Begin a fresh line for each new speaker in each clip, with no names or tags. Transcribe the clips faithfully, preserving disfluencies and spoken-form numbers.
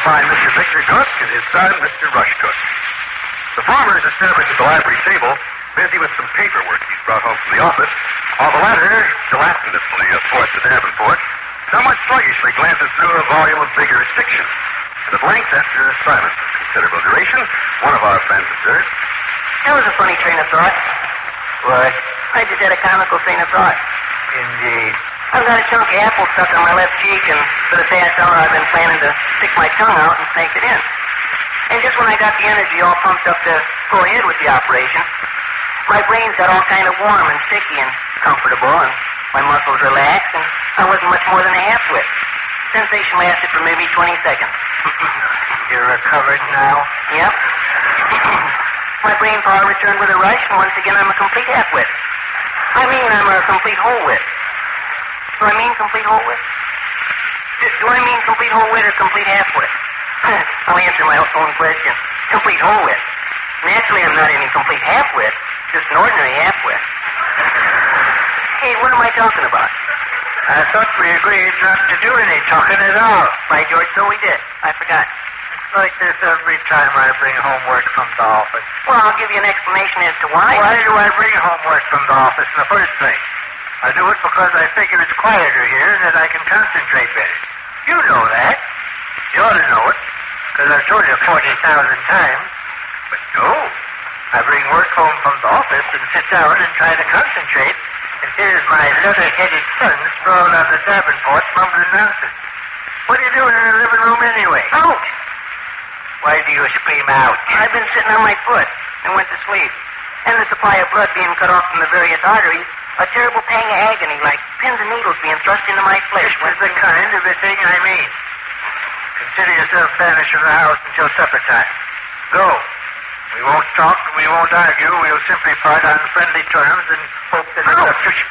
find Mister Victor Cook and his son, Mister Rush Cook. The former is established at the library table, busy with some paperwork he's brought home from the office, while the latter, dilapidatously athwart the Davenport, somewhat sluggishly glances through a volume of vigorous fiction. And at length, after a silence of considerable duration, one of our friends observed,
That was a funny train of thought.
What?
I just had a comical train of thought.
Indeed.
I've got a chunky apple stuck on my left cheek, and for the past hour I've been planning to stick my tongue out and snake it in. And just when I got the energy all pumped up to go ahead with the operation, my brains got all kind of warm and sticky and comfortable, and my muscles relaxed, and I wasn't much more than a half-wit. Sensation lasted for maybe twenty seconds.
You're recovered now?
Yep. My brain power returned with a rush, and once again I'm a complete half-wit. I mean I'm a complete whole-wit. Do I mean complete whole-wit? Do, do I mean complete whole-wit or complete half-wit? I'll answer my own question. Complete whole-wit. Naturally, I'm not any complete half-wit, just an ordinary half-wit. Hey, what am I talking about?
I thought we agreed not to do any talking at all.
By George, so we did. I forgot.
Like this every time I bring homework from the office.
Well, I'll give you an explanation as to why.
Why do I bring homework from the office in the first place? I do it because I figure it's quieter here and that I can concentrate better. You know that. You ought to know it, because I've told you forty thousand times. But no. I bring work home from the office and sit down and try to concentrate, and here's my leather-headed son sprawled on the Davenport mumbling nonsense. What are you doing in the living room anyway?
Ouch!
Why do you scream out?
I've been sitting on my foot and went to sleep. And the supply of blood being cut off from the various arteries, a terrible pang of agony like pins and needles being thrust into my flesh.
This is the kind of a thing I mean. Consider yourself banished from the house until supper time. Go. We won't talk, we won't argue. We'll simply part on friendly terms and hope that in the future...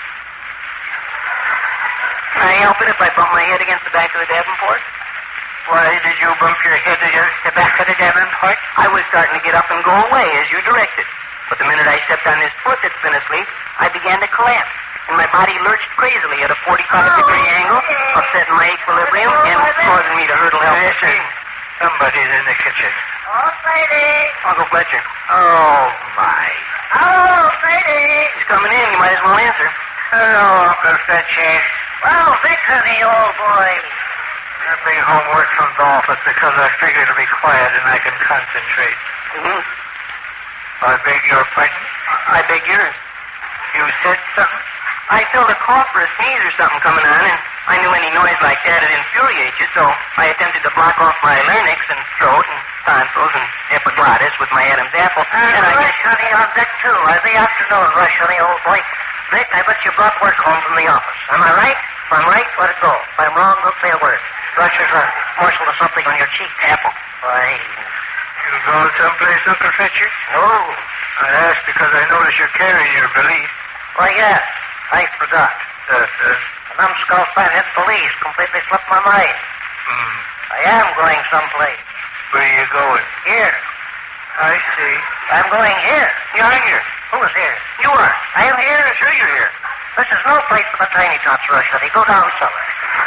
Can I help it if I bump my head against the back of the Davenport?
Why did you bump your head against the back of the Davenport?
I was starting to get up and go away, as you directed. But the minute I stepped on this foot that's been asleep, I began to collapse, and my body lurched crazily at a forty-five degree angle, upsetting my equilibrium and causing me to hurtle helplessly.
Somebody's in the kitchen.
Oh, Sadie.
Uncle Fletcher.
Oh, my.
Oh, Sadie.
He's coming in. You might as well answer.
Hello, Uncle Fletcher.
Well, Vic, honey, old boy.
I bring homework from the office because I figure it'll be quiet and I can concentrate.
Mm-hmm.
I beg your pardon?
I beg yours.
You said something?
I felt a cough or a sneeze or something coming on, and I knew any noise like that would infuriate you, so I attempted to block off my larynx and throat and tonsils and epiglottis with my Adam's apple.
Uh,
and I
Rush, honey, on deck two. Uh, the afternoon, Rush, honey, old boy. Vic, I bet you brought work home from the office. Am I right? If I'm right, let it go. If I'm wrong, don't say a word. Rush, there's a morsel of something on your cheek. Apple. Why?
You going someplace, Uncle Fletcher?
No.
I asked because I noticed you're carrying your valise.
Why, yes. I forgot.
Uh, uh,
The numbskull fathead police completely slipped my mind.
hmm.
I am going someplace.
Where are you going?
Here.
I see.
I'm going here.
You're here.
Who is here?
You are.
I am here.
Sure you're here.
This is no place for the tiny tots, Rush. Honey. Go down cellar.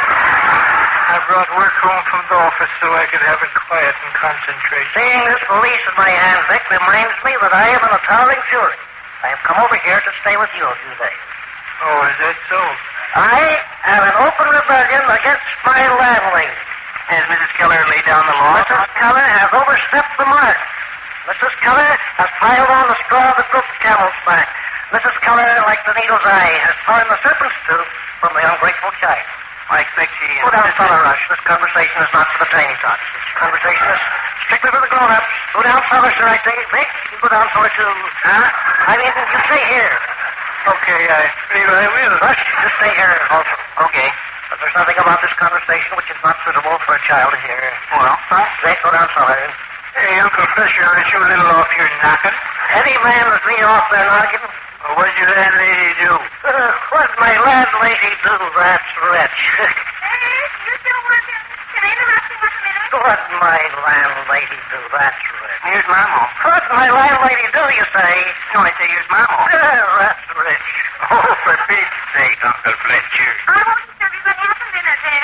I brought work home from the office so I could have it quiet and concentrate.
Seeing this valise in my hand, Vic, reminds me that I am in a towering fury. I have come over here to stay with you a few days.
Oh, is that so?
I am in open rebellion against my landlady.
Has Missus Keller laid down the law?
Missus Keller has overstepped the mark. Missus Keller has piled on the straw that broke the camel's back. Missus Keller, like the needle's eye, has torn the serpent's tooth from the ungrateful child.
I expect she...
Go down, cellar, Rush. This conversation is not for the tiny tots. This conversation is strictly for the grown-ups. Go down, cellar, sir, I say. Vic, you go down, cellar, too. Huh? I mean, you stay here.
Okay, I believe I will.
Rush, you stay here also.
Okay.
But there's nothing about this conversation which is not suitable for a child to hear.
Well?
Huh? Vic, go down, cellar.
Hey, Uncle Fletcher, aren't you a little off your knocking?
Any man with me off there knocking?
Well, what'd your landlady do?
Uh, what'd my landlady do, that's rich?
Hey, you still working? Can I interrupt you one minute?
What'd my landlady do, that's rich?
Here's Mama.
What'd my landlady do, you say?
No, I say here's Mama.
Uh, that's rich.
Oh, for Pete's sake, Uncle Fletcher.
I won't tell you what happened in it, then.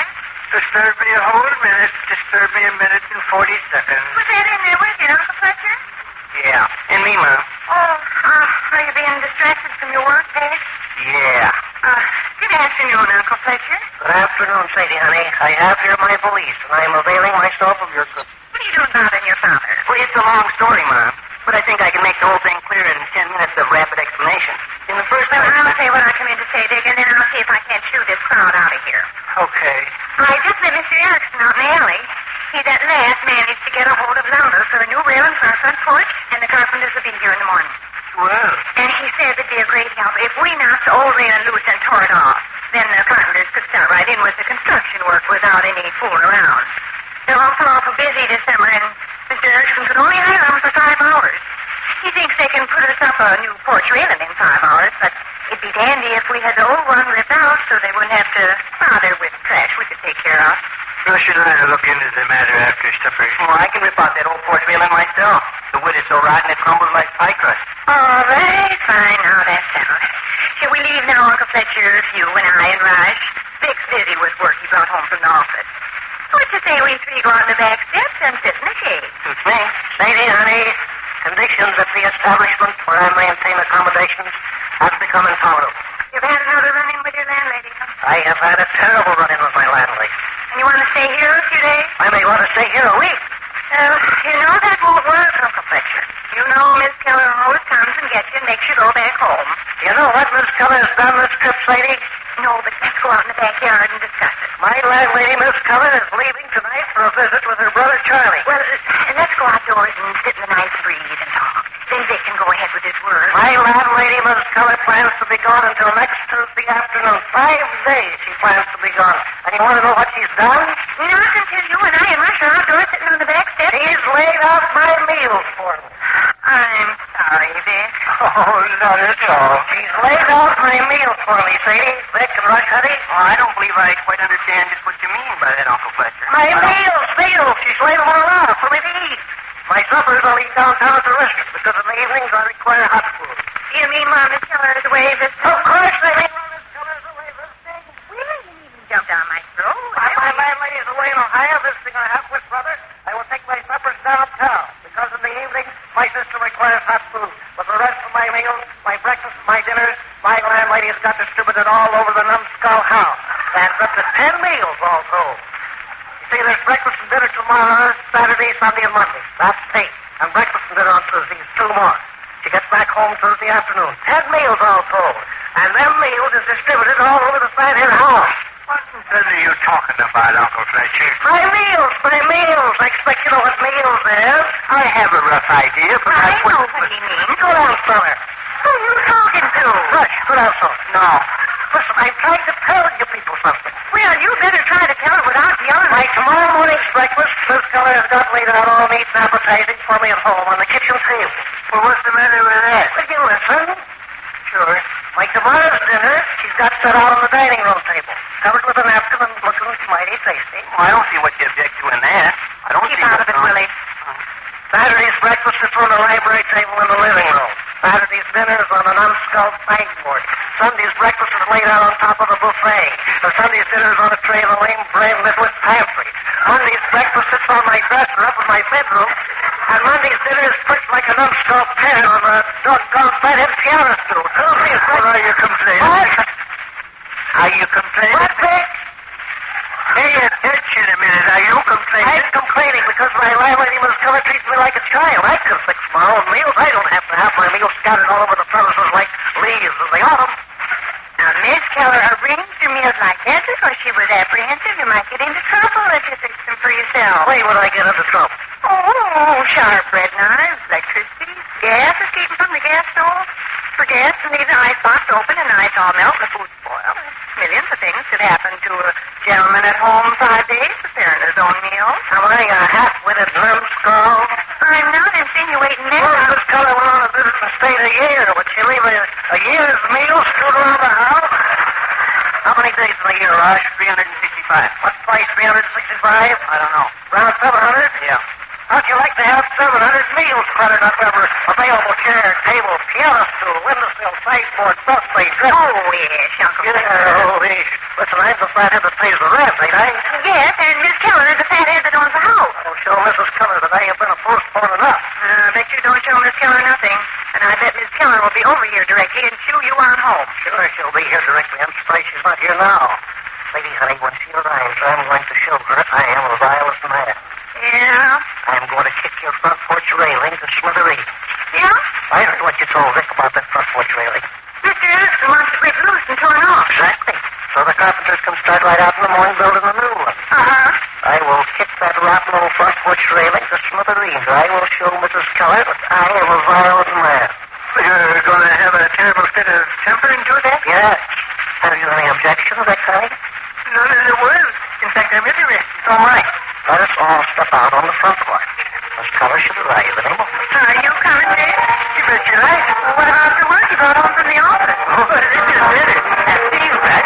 disturb me a whole minute. Disturb me a minute and forty seconds.
Was that in there with you, Uncle Fletcher?
Yeah.
And me, Mom.
Oh, uh, are you being distracted from your work, Dad?
Yeah.
Uh, good afternoon, Uncle Fletcher.
Good afternoon, Sadie, honey. I have here my valise, and I am availing myself of your good.
What are you doing bothering your father?
Well, it's a long story, Mom. But I think I can make the whole thing clear in ten minutes of rapid explanation. In the first
Well,
place...
I'll say what I come in to say, Dick, and then I'll see if I can't shoo this crowd out of here.
Okay.
I just met Mister Erickson out in the alley. He at last managed to get a hold of lumber for a new railing for our front porch, and the carpenters will be here in the morning.
Well,
And he said it'd be a great help if we knocked the old railing loose and tore it off. Then the carpenters could start right in with the construction work without any fooling around. They're awful, awful busy this summer, and Mister Erickson could only hire them for five hours. He thinks they can put us up a new porch railing in five hours, but it'd be dandy if we had the old one ripped out so they wouldn't have to bother with trash we could take care of.
Rush and I will look into the matter after supper.
Well, I can rip out that old porch railing myself. The wood is so rotten it crumbles like pie crust.
All right, fine. Now that's settled. Shall we leave now, Uncle Fletcher, you and I and Raj? Vic's busy with work he brought home from the office. What you say we three go out on the back steps and sit in the shade?
Suits me.
Sadie, honey, conditions at the establishment where I maintain accommodations have become intolerable.
You've had another run-in with your landlady, huh?
I have had a terrible run-in with my landlady.
And you want to stay here a few days?
I may want to stay here a week.
Well, you know that won't work, Uncle Fletcher. You know Miss Keller always comes and gets you and makes you go back home.
You know what Miss Keller has done this trip, Sadie?
No, but let's go out in the backyard and discuss it.
My landlady, Miss Keller, is leaving tonight for a visit with her brother Charlie.
Well, uh, let's go outdoors and sit in the nice breeze and talk. Then Vic can go ahead with his work.
My landlady, Miss Keller, plans to be gone until next Tuesday afternoon. Five days she plans to be gone. And you want to know what she's done?
Not until you and I and Rush are outdoors sitting on the back steps.
She's laid out my meals for me.
I'm sorry, Vic.
Oh, not at all.
She's laid out my meals for me, Sadie. Vic and Rush, honey.
Well, I don't believe I quite understand just what you mean by that, Uncle Fletcher.
My meals, meals. She's laid them all out for me to eat. My suppers I'll eat downtown at the restaurant because in the evenings I require hot food.
You mean Mom Miss Keller is away this...
Of course I mean Miss Keller's away this day.
Well, you needn't jump down my throat.
My, my landlady's away in Ohio visiting her half-wit brother. I will take my suppers downtown because in the evening my sister requires hot food. But the rest of my meals, my breakfast, my dinners, my landlady has got distributed all over the numbskull house. That's up to ten meals all told. You see, there's breakfast and dinner tomorrow, Saturday, Sunday, and Monday. That's eight. And breakfast and dinner on Tuesdays, two more. She gets back home Thursday afternoon. Ten meals all told. And them meals is distributed all over the flat here house.
What in the are you talking about, Uncle Fletcher?
My meals, my meals. I expect you know what meals is.
I have a rough idea, but
I
I
know what he means.
Go down, fella.
Who are you talking to?
Rush, go down, son. No. Listen, I'm trying to tell you people something.
Well, you better try to tell it without yelling.
My tomorrow morning's breakfast, Miss Keller has got laid out all neat and appetizing for me at home on the kitchen table.
Well, what's the matter with that?
Will you listen?
Sure.
My tomorrow's dinner, she's got set out on the dining room table, covered with a napkin and looking mighty tasty.
Well, I don't see what you object to in that. I don't
Keep
see
out of
what's
it,
wrong.
Willie.
Saturday's breakfast is on the library table in the living room. Saturday's dinner is on an unsculled sideboard. Sunday's breakfast is laid out on top of the buffet. The Sunday's dinner is on a tray in the lame brain Midwest pantry. Monday's breakfast sits on my dresser up in my bedroom. And Monday's dinner is perched like an unsculled pear on a doggone fathead piano stool. Tuesday's
Well, are you complaining?
What?
Are you complaining?
What, Vic?
Hey, attention a minute. Are you complaining?
I'm complaining because my landlady Miss Keller treats me like a child. I can fix my own meals. I don't have to have my meals scattered all over the premises like leaves in the autumn.
Now, Miss Keller arranged your meals like that because she was apprehensive you might get into trouble if you fixed them for yourself.
Wait when I get into trouble.
Oh, sharp bread knives, electricity, gas escaping from the gas stove. For gas, you need an icebox open and the ice all melt and the food spoil. Millions of things could happen to a gentleman at home five days preparing his own meals.
Am I a half-witted numbskull?
I'm not insinuating that.
Well, Miss Keller went on a visit and stayed a year. Would she leave a, a year's meal screwed around the house? How many days in the year, Raj?
three hundred sixty-five.
What's twice three hundred sixty-five?
I don't know.
Around seven hundred?
Yeah.
How'd you like to have seven hundred meals cluttered up every available chair, table, piano stool, windowsill, sideboard, buffet, dress?
Oh, yes, Uncle.
Yeah, oh, yes. Listen, I'm the fathead that pays the rent, ain't I?
Yes, Becky, and shoo you on home.
Sure, she'll be here directly. I'm surprised she's not here now. Lady, honey, when she arrives, I'm going to show her I am a violent man.
Yeah?
I'm going to kick your front porch railing to smithereens.
Yeah?
I heard what you told Vic about that front porch railing.
Mister Erickson wants to break loose and torn off.
Exactly. So the carpenters can start right out in the morning building a new one.
Uh-huh.
I will kick that rotten old front porch railing to smithereens. I will show Missus Keller that I am a violent man.
You're going to have a terrible fit of temper and do that?
Yes. Have you any objection of that kind?
None in the world. In fact, I'm interested.
All right. Let us all step out on the front porch. Miss Keller should arrive any moment.
Are you coming, Dick?
You bet your life.
Well, what about the work you brought home from the office?
Oh, but it just did it.
That seems right.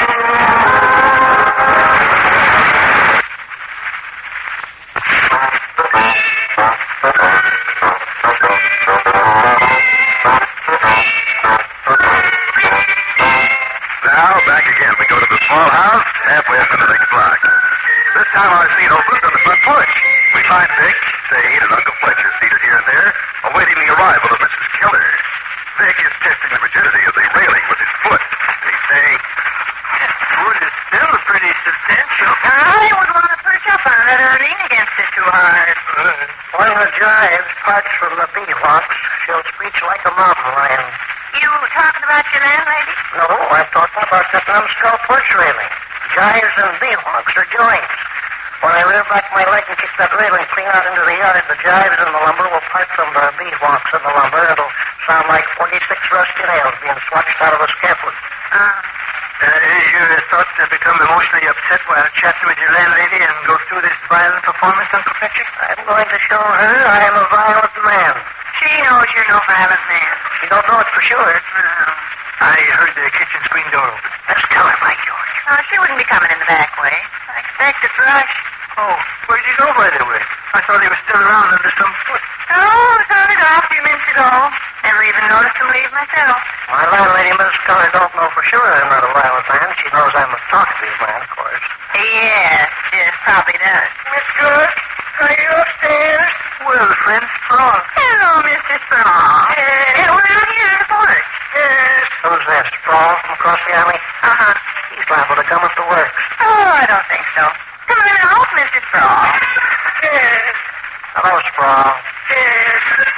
Now, back again. We go to the small house halfway up in the next block. This time our scene opens on the front porch. We find Vic, Sade, and Uncle Fletcher seated here and there, awaiting the arrival of Missus Keller. Vic is testing the rigidity of the railing with his foot. They say,
Wood is still pretty substantial.
I would want to perch up on it or lean against it too hard.
When the jive parts from the bee-hawks, she'll screech like a mountain lion.
You talking about your landlady?
No, I'm talking about that numbskull porch railing. Jives and bee-hawks are joints. When I rear back my leg and kick that railing clean out into the yard, the jives in the lumber will part from the bee-hawks in the lumber. It'll sound like forty-six rusty nails being swatched out of a scaffold.
Uh,
Uh, you thought to become emotionally upset while chatting with your landlady and go through this violent performance, Uncle Fletcher?
I'm going to show her I am a violent man.
she knows you're no violent man.
She don't know it for sure.
No.
I heard the kitchen screen door open.
Let's tell her, by George.
No, she wouldn't be coming in the back way. I expect it's Rush.
Oh, where'd you go, by the way? I thought he was still around under some foot.
Oh, I saw it off a few minutes ago. Never even noticed him leave myself.
My landlady, Miss Keller, don't know for sure I'm not a violent man. She knows I'm a talkative man, of course.
Yes, yes, probably does.
Miss Keller, are you upstairs?
Well, friend Sprawl.
Hello, Mister Sprawl. Yeah, we're out here in the porch.
Yes. Who's this, Sprawl from across the alley?
Uh-huh.
He's liable to come if the works.
Oh, I don't think so. Come on out, Mister Sprawl.
Yes. Hello, Sprawl.
Yes.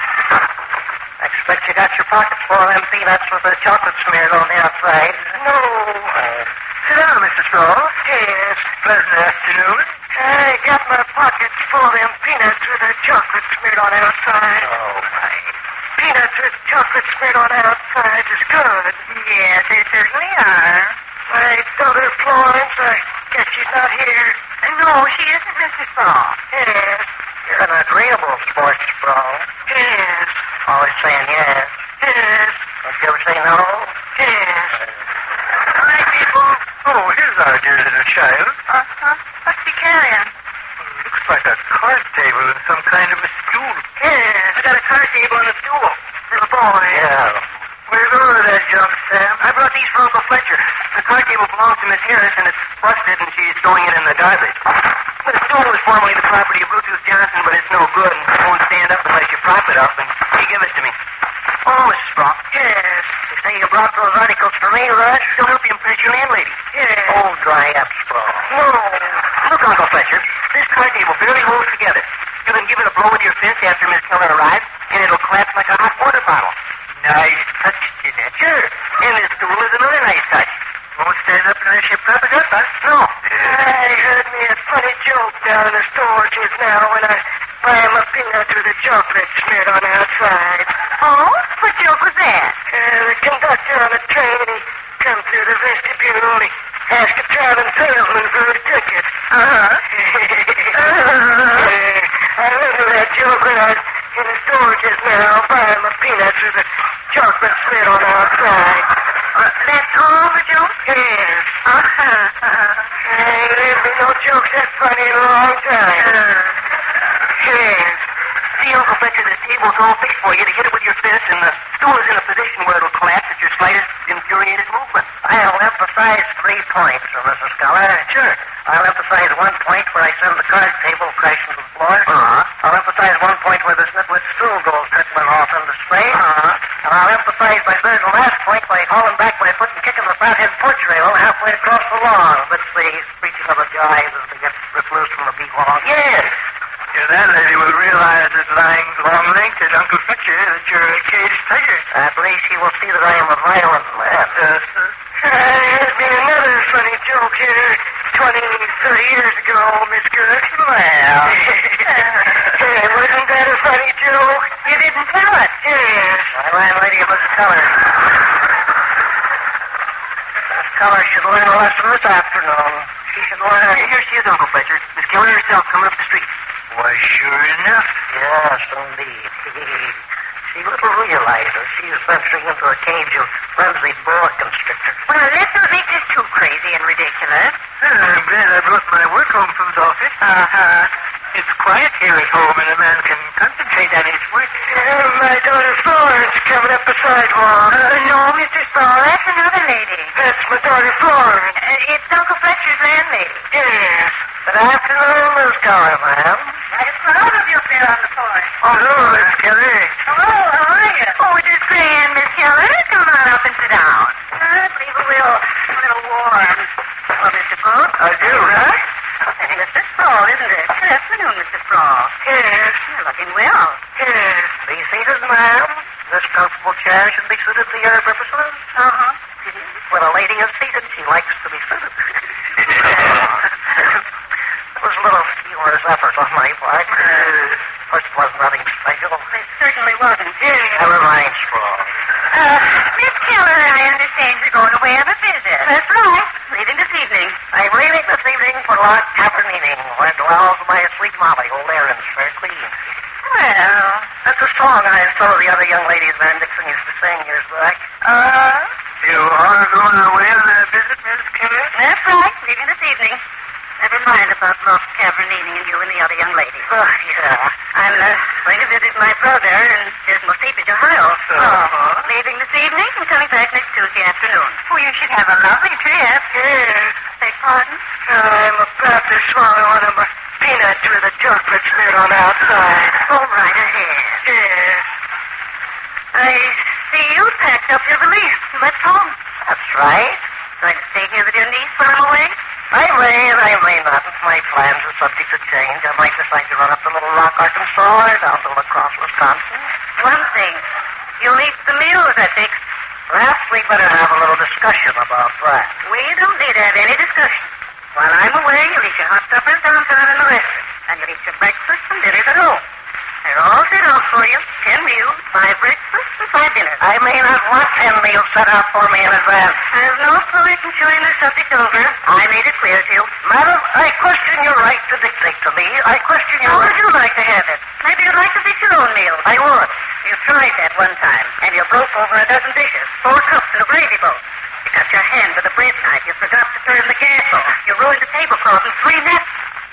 I expect you got your pockets full of them peanuts with the chocolate smeared on the outside.
No.
Uh,
Sit down, Mister Sprawl.
yes.
Pleasant afternoon.
I got my pockets full of them peanuts with the chocolate smeared on the outside.
Oh, my.
Peanuts with chocolate smeared on the outside is good.
Yes, they certainly are.
My daughter Florence, I guess she's not here.
No, she isn't, Mister Sprawl.
Yes. You're an agreeable sports Sprawl. Yes. Always saying yes. Yes.
Don't you ever say no?
Yes. Hi, people.
Oh, here's our dear little child.
Uh-huh. What's he carrying?
Looks like a card table and some kind of a stool.
Yes. I got a card table and a stool for the boy.
Yeah.
Where's all of that junk, Sam?
I brought these for Uncle Fletcher. The card table belongs to Miss Harris, and it's busted, and she's throwing it in the garbage. The stool was formerly the property of Bluetooth Johnson, but it's no good, and it won't stand up unless you prop it up, and he give it to me. Oh, Missus Sprawl.
Yes. You say you brought those articles for me, Rush?
To help you impress your landlady.
Yes. Oh, dry up, Sprawl.
No. Look, Uncle Fletcher, this card table barely holds together. You can give it a blow with your fist after Miss Keller arrives, and it'll collapse like a hot water bottle.
Nice touch, Jeanette.
Sure. And this stool is another nice touch.
Won't stand up unless you prop it up, huh?
No.
I heard me a funny joke down in the store just now when I buy my peanuts with the chocolate smeared on the outside.
Oh? What joke was that?
Uh, the conductor on the train, he come through the vestibule and he asked a traveling salesman for his ticket.
Uh-huh.
uh, I remember that joke when I was in the store just now buying my peanuts with the chocolate smeared on the outside.
Uh, that's all the joke?
Yes.
Uh-huh.
Hey, there's been no jokes that funny in a long time.
Uh,
Yes.
See, Uncle Fletcher, this table's all fixed for you to hit it with your fist, and the stool is in a position where it'll collapse at your slightest infuriated movement.
I'll emphasize three points, Missus Keller.
Sure.
I'll emphasize one point where I send the card table crashing to the floor.
Uh-huh.
I'll emphasize one point where this nitwit stool goes trickling
off in the spray.
Uh-huh.
And I'll emphasize my third and last point by hauling back my foot and kicking the fathead porch rail halfway across the lawn. That's the screeching of the jive as they get ripped loose from the beat log.
Yes. Yeah, that lady will realize that lying long-linked at Uncle Fletcher that you're a caged tiger.
At least she will see that I am a violent man.
Uh,
There's been another funny joke here twenty, thirty years ago, Miss Girk.
Well.
Hey, wasn't that a funny joke?
You didn't tell it.
Yes.
My landlady was color. Miss Color should learn a lesson this afternoon. She should learn.
Here she is, Uncle Fletcher. Miss Keller herself coming up the street.
Why, sure enough.
Yes, indeed. She little realizes she's venturing into a cage of frenzied boa constrictors.
Well, let's not make this too crazy and ridiculous.
Well, I'm glad I brought my work home from the office.
Uh-huh.
It's quiet here at home, and a man can concentrate on his work.
Uh, my daughter Florence coming up the sidewalk.
Uh, no, Mister Sproul, that's another lady.
That's my daughter Florence.
Uh, it's Uncle Fletcher's landlady.
Yes.
Good afternoon, Miss Color, ma'am.
I'm proud of you up there on the porch.
Oh, hello, Miss Kelly.
Hello, how are you? Oh, it is grand, Miss Keller. Come on up and sit down. Uh, I believe it will. A little warm. Well, Mister Sproul?
I do, huh?
Hey, Mister Sproul, isn't it? Good afternoon, Mister Sproul.
Yes.
You're looking well.
Yes.
Be seated, ma'am. This comfortable chair should be suited to your purposes.
Uh-huh.
When a lady is seated, she likes to be suited. It was a little humorous effort on my part. Uh, first, it wasn't nothing special.
It certainly wasn't.
Never mind, Sproul.
Uh, Miss Keller, I understand you're going away on a visit. That's right. Leaving this evening.
I'm leaving this evening for Loch Caberneating, where dwells my sweet Molly, old Aaron's fair queen.
Well,
That's a song I and some of the other young ladies Van Dixon used to sing years back.
uh,
You are going away on a visit, Miss Kelly?
that's right. Leaving this evening. Never mind about Loch Caberneating and you and the other young lady.
Oh, yeah.
I'm uh, going to visit my brother in Dismal Steepage, Ohio.
Uh-huh.
Leaving this evening and coming back next Tuesday afternoon. Oh, you should have a lovely trip.
Yes.
Beg pardon?
I'm about to swallow one of my peanuts with a chocolate smeared on the outside.
Go right ahead.
Yes.
I see you packed up your valise and left home.
That's right.
Going to stay here with your niece while I'm away?
I may and I may not. My plans are subject to change. I might decide to run up to Little Rock, Arkansas, or down to La Crosse, Wisconsin.
One thing. You'll eat the meals, I think.
Perhaps we better have a little discussion about that.
We don't need to have any discussion. While I'm away, you'll eat your hot suppers downtown in the restaurant. And you'll eat your breakfast and dinners at home. They're all set out for you. Ten meals, five breakfasts, and five dinners.
I may not want ten meals set out for me in advance.
There's no point in chewing the subject over. I made it clear to you.
Madam, I question your right to dictate to me. I question your
How
right...
would you like to have it? Maybe you'd like to fix your own meals.
I would.
You tried that one time, and you broke over a dozen dishes, four cups in a gravy bowl. You cut your hand with a bread knife. You forgot to turn the gas off. You ruined the tablecloth and three nets.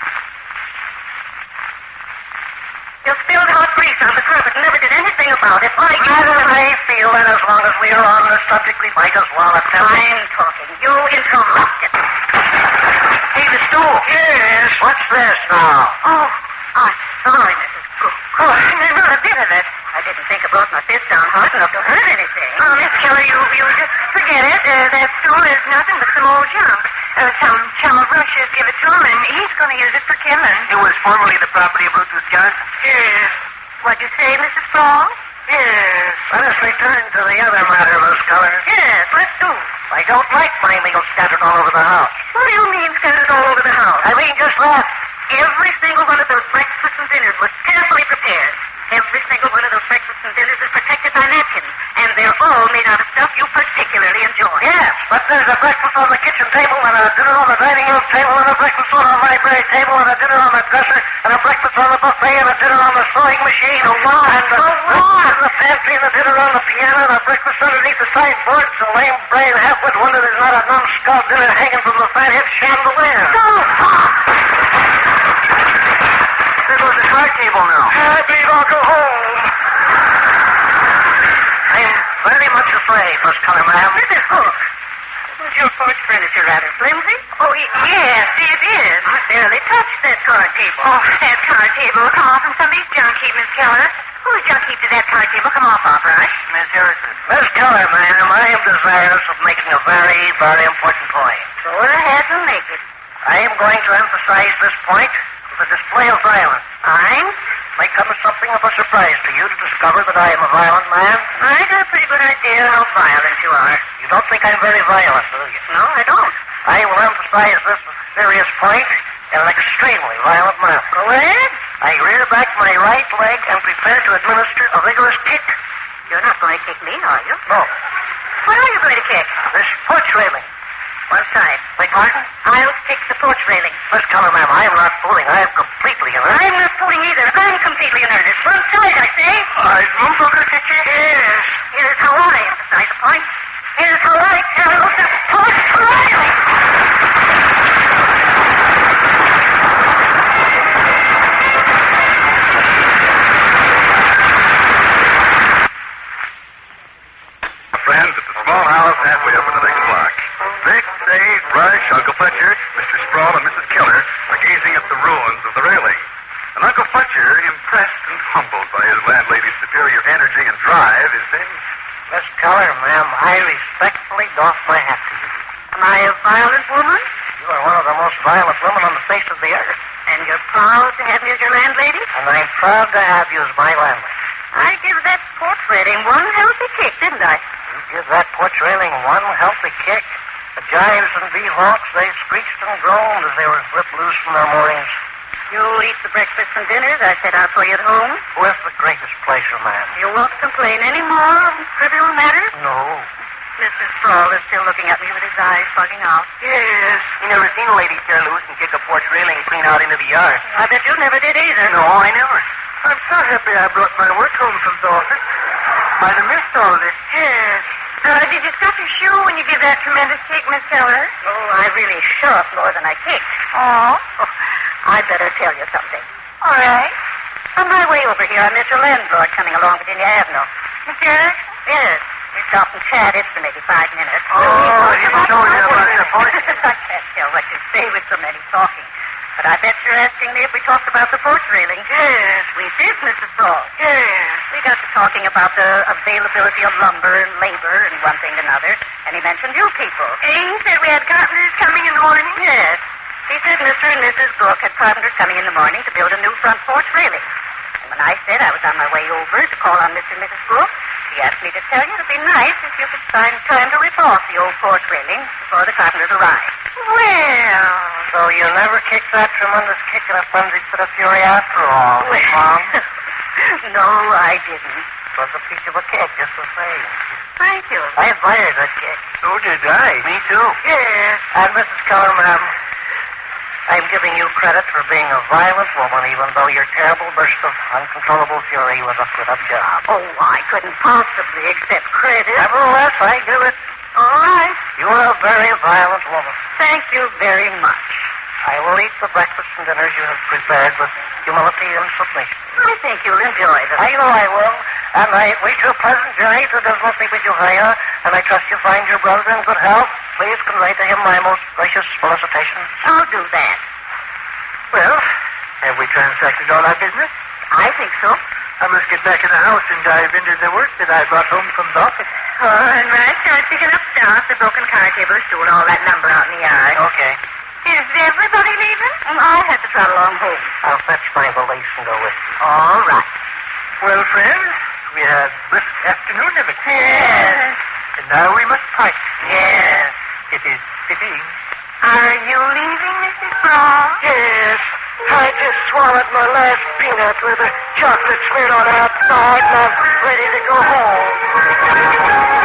You spilled hot grease on the carpet and never did anything about it. Why,
Madam, I feel that as long as we are on this subject, we might as well attempt...
I'm talking. You interrupted.
Hey, the stool.
Yes.
What's this now?
Oh, I'm sorry, Missus Cook. Oh, not a bit of it. I didn't think I brought my fist down hard enough to hurt anything. Oh, Miss Keller, you, you just forget it. Uh, that stool is nothing but some old junk. Uh, some chum of Russia's give it to him, and he's going to use it for killing.
It was formerly the property of Brutus Johnson.
Yes. What'd you say, Missus Sproul?
Yes.
Let us return to the other matter, Miss Keller.
Yes, let's do.
I don't like my meals scattered all over the house.
What do you mean scattered all over the house?
I mean just that.
Every single one of those breakfasts and dinners was carefully prepared. Every single one of those breakfasts and dinners is protected by napkins, and they're all made out of stuff you particularly enjoy.
Yes, but there's a breakfast on the kitchen table, and a dinner on the dining room table, and a breakfast on the library table, and a dinner on the dresser, and a breakfast on the buffet, and a dinner on the sewing machine. A what? And a what? And the pantry, and a dinner on the piano, and a breakfast underneath the sideboard. So lame brain half-wit wonder there's not a numbskull dinner hanging from the fathead chandelier.
Go!
There goes the card table now.
I believe I'll go home. I'm very much afraid, Miss Keller, ma'am.
Missus Hook, isn't your porch furniture rather flimsy? Oh, y- yes, it is. I barely touched that card table. Oh, that card table will come off in somebody's junkie, Miss Keller. Who's junkie to that card table? Come off, off, Rush.
Miss Harrison. Miss Keller, ma'am, I am desirous of making a very, very important point.
Go ahead and make it.
I am going to emphasize this point with a display of violence.
I'm?
May come as something of a surprise to you to discover that I am a violent man.
I got a pretty good idea how violent you are.
You don't think I'm very violent, do you?
No, I don't.
I will emphasize this serious point in an extremely violent manner.
Go ahead.
I rear back my right leg and prepare to administer a vigorous kick.
You're not going to kick me, are you?
No.
What are you going to kick?
This porch railing.
One side.
Beg pardon?
I'll kick the porch railing.
Miss Keller, ma'am, I am not fooling. I am completely in earnest.
I'm not fooling either. I'm completely in earnest. One side, I say.
I move over to kick it.
Yes. Here's how I emphasize the point. Here's how I tell you the porch railing.
Friends at the small house halfway up in the next block. Vic, Dave, Rush, Uncle Fletcher, Mister Sproul, and Missus Keller are gazing at the ruins of the railing. And Uncle Fletcher, impressed and humbled by his landlady's superior energy and drive, is saying,
Miss Keller, ma'am, I respectfully doff my hat to you.
Am I a violent woman?
You are one of the most violent women on the face of the earth.
And you're proud to have me as your landlady?
And I'm proud to have you as my landlady.
I give that porch railing one healthy kick, didn't I?
You give that porch railing one healthy kick. The gyves and bee-hawks, they screeched and groaned as they were ripped loose from their moorings.
You'll eat the breakfast and dinners I set out for you at home?
With the greatest pleasure, ma'am.
You won't complain any more of trivial matters?
No.
Mister Sproul is still looking at me with his eyes bugging out.
Yes. You never seen a lady tear loose and kick a porch railing clean out into the yard.
I bet you never did either.
No, I never.
I'm so happy I brought my work home from the office. Might have missed all this.
Yes. Uh, did you stuff your shoe when you give that tremendous kick, Miss Keller? Oh, I really shoved more than I kicked. Oh? oh I'd better tell you something. All right. On my way over here, I met your landlord coming along Virginia Avenue. Mister Eric? Yes. We stopped and chatted for maybe five minutes.
Oh, he told you about the porch?
I can't tell what to say with so many talking. But I bet you're asking me if we talked about the porch railing.
Yes.
We did, Missus Sproul.
Yes.
We got to talking about the availability of lumber and labor and one thing and another, and he mentioned you people.
And he said we had carpenters coming in the morning?
Yes. He said Mister and Missus Brooke had carpenters coming in the morning to build a new front porch railing. And when I said I was on my way over to call on Mister and Missus Brooke, he asked me to tell you it'd be nice if you could find time to rip off the old porch railing before the carpenters arrive.
Well, so you never kicked that tremendous kick in a frenzied fit of fury after all,
well,
Mom?
No, I didn't.
It was a piece of a kick, just the same.
Thank you.
I admired that kick.
So did I.
Me too.
Yes.
And Missus Keller, ma'am, I'm giving you credit for being a violent woman, even though your terrible burst of uncontrollable fury was a put-up job.
Oh, I couldn't possibly accept credit.
Nevertheless, I give it.
All right.
You are a very violent woman.
Thank you very much.
I will eat the breakfast and dinners you have prepared with humility and submission.
I think you'll enjoy them.
I know I will. And I wish you a pleasant journey to Dismal Peak with Uriah, and I trust you find your brother in good health. Please convey to him my most gracious felicitations.
I'll do that.
Well, have we transacted all our business?
I think so.
I must get back in the house and dive into the work that I brought home from the office.
Oh, and right, I was picking up stuff, the broken card table, stool, and all that lumber out in the yard.
Okay.
Is everybody leaving? And I had to trot along home.
I'll fetch my valise and go with you.
All right.
Well, friends, we had brisk afternoon of it.
Yes.
And now we must part.
Yes.
It is fitting.
Are you leaving, Missus Brown?
Yes. I just swallowed my last peanut with the chocolate smeared on the outside, and I'm ready to go home.